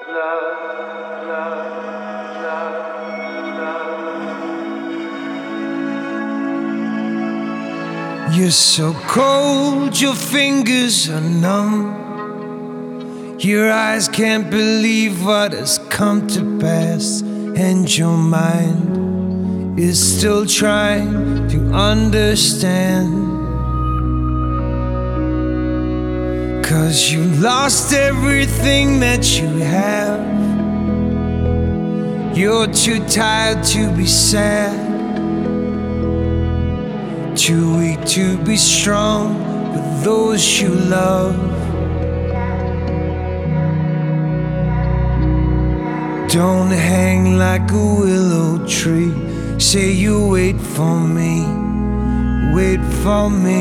You're so cold, your fingers are numb. Your eyes can't believe what has come to pass, and your mind is still trying to understand. 'Cause you lost everything that you have. You're too tired to be sad, too weak to be strong with those you love. Don't hang like a willow tree. Say you wait for me, wait for me.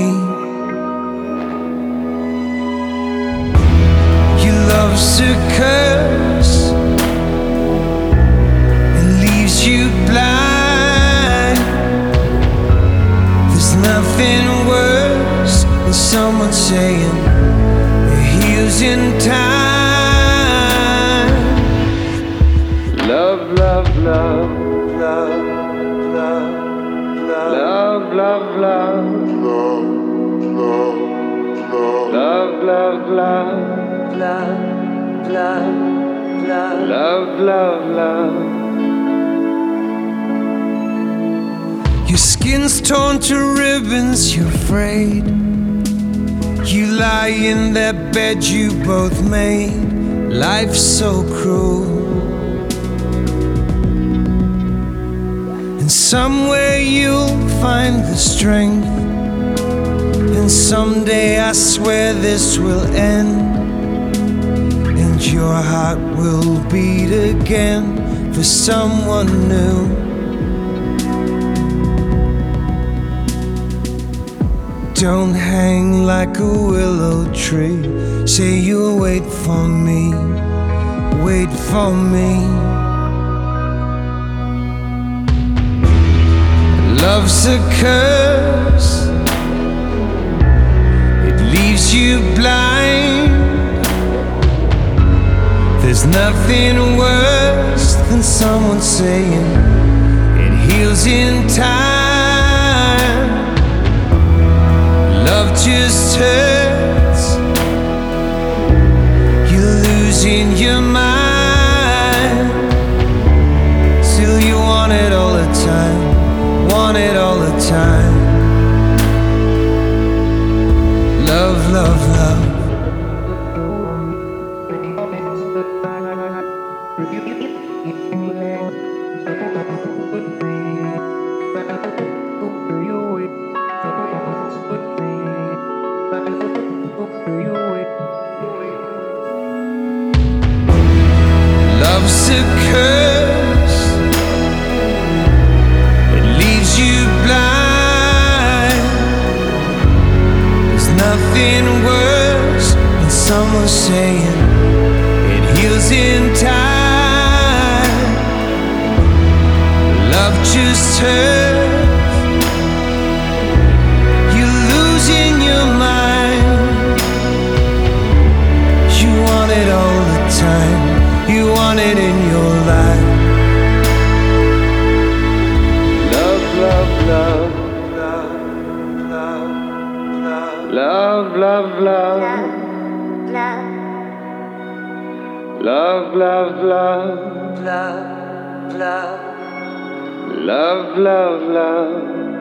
Your love's a curse and leaves you blind. There's nothing worse than someone saying it heals in time. Love, love, love, love, love, love, love, love, love, love, love, love, love, love, love, love. Your skin's torn to ribbons, you're afraid. You lie in that bed you both made. Life's so cruel. And somewhere you'll find the strength, and someday I swear this will end, and your heart will beat again for someone new. Don't hang like a willow tree. Say you'll wait for me, wait for me. Love's a curse, it leaves you blind. There's nothing worse than someone saying it heals in time. Love just hurts, you're losing your mind. Still you want it all the time, want it all the time. Love, love, love. Love's a curse, it leaves you blind. There's nothing worse than someone saying it heals in time. Love just hurts, you're losing your mind. You want it all the time, you want it in your life. Love, love, love, love, love, love, love, love, love, love, love, love, love, love, love, love.